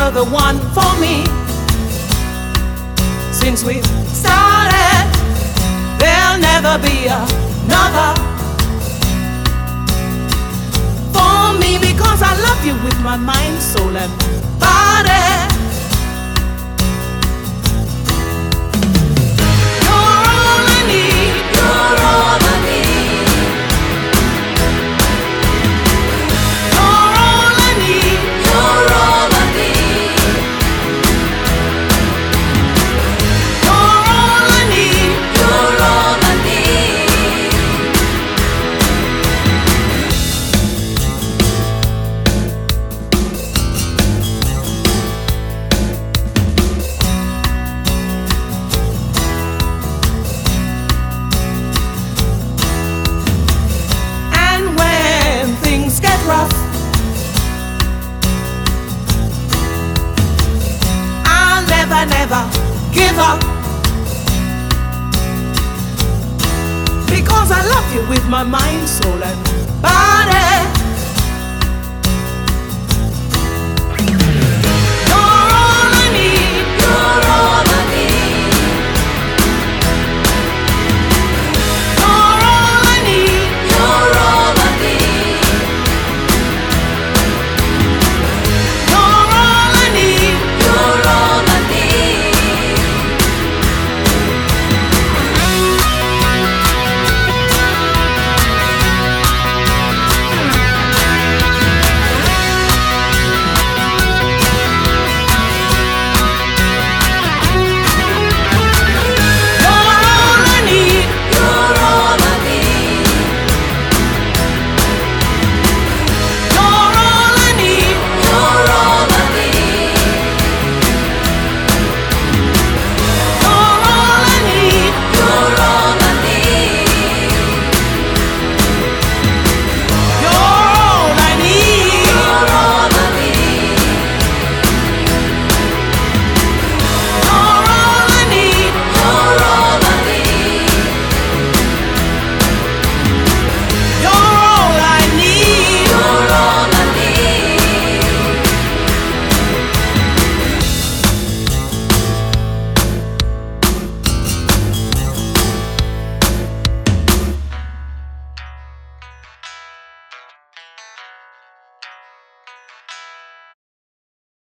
you're the one for me. Since we started, there'll never be another for me, because I love you with my mind, soul, and body. You're all I need. You're all I need. You're all I need. You're all I need. You're all I need. You're all I need. And when things get rough, I'll never, never give up, because I love you with my mind, soul, and body.